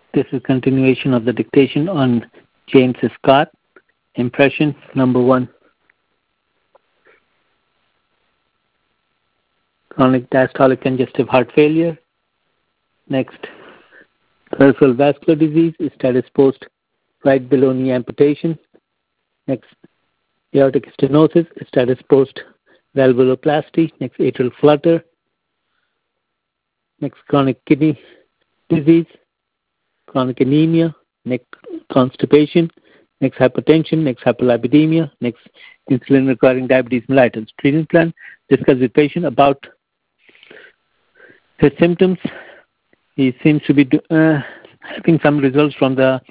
This is continuation of the dictation on James Scott. Impression number 1. Chronic diastolic congestive heart failure. Next, peripheral vascular disease, status post right below knee amputation. Next, aortic stenosis, status post valvuloplasty. Next, atrial flutter. Next, chronic kidney disease, chronic anemia. Next, constipation. Next, hypertension. Next, hyperlipidemia. Next, insulin requiring diabetes mellitus. Treatment plan: discuss with patient about his symptoms. He seems to be having some results from the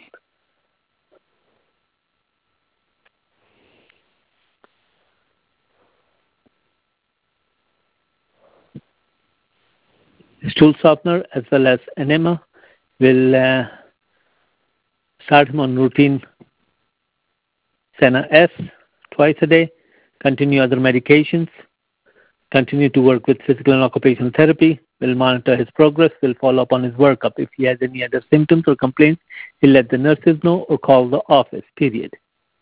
stool softener as well as enema. Will start him on routine Senna S twice a day. Continue other medications. Continue to work with physical and occupational therapy. Will monitor his progress. Will follow up on his workup. If he has any other symptoms or complaints, he'll let the nurses know or call the office, period.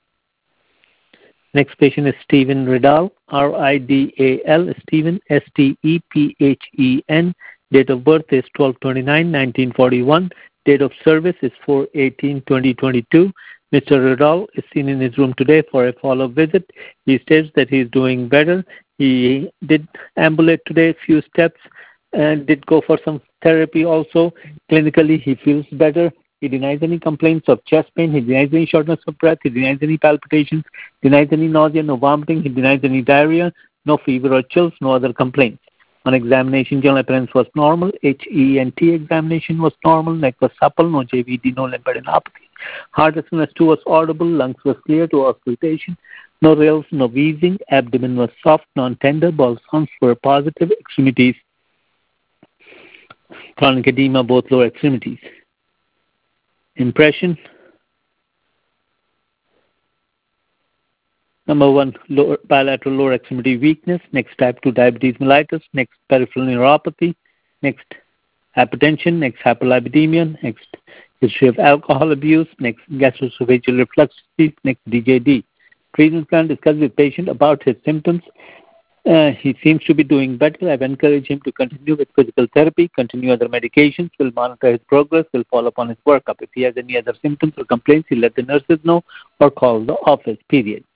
Next patient is Stephen Ridal, R-I-D-A-L, Stephen, S-T-E-P-H-E-N. Date of birth is 12/29/1941. Date of service is 4/18/2022. Mr. Ridal is seen in his room today for a follow-up visit. He states that he is doing better. He did ambulate today a few steps and did go for some therapy also. Clinically, he feels better. He denies any complaints of chest pain. He denies any shortness of breath. He denies any palpitations. Denies any nausea, no vomiting. He denies any diarrhea, no fever or chills, no other complaints. On examination, general appearance was normal. HENT examination was normal. Neck was supple, no JVD, no lymphadenopathy. Heart SNS2 was audible. Lungs was clear to auscultation. No rales, no wheezing. Abdomen was soft, non-tender. Bowel sounds were positive. Extremities, chronic edema, both lower extremities. Impression. Number 1, bilateral lower extremity weakness. Next, type 2 diabetes mellitus. Next, peripheral neuropathy. Next, hypertension. Next, hyperlipidemia. Next, history of alcohol abuse. Next, gastroesophageal reflux disease. Next, DJD. Treatment plan: discuss with patient about his symptoms. He seems to be doing better. I've encouraged him to continue with physical therapy, continue other medications. Will monitor his progress. Will follow up on his workup. If he has any other symptoms or complaints, he'll let the nurses know or call the office, period.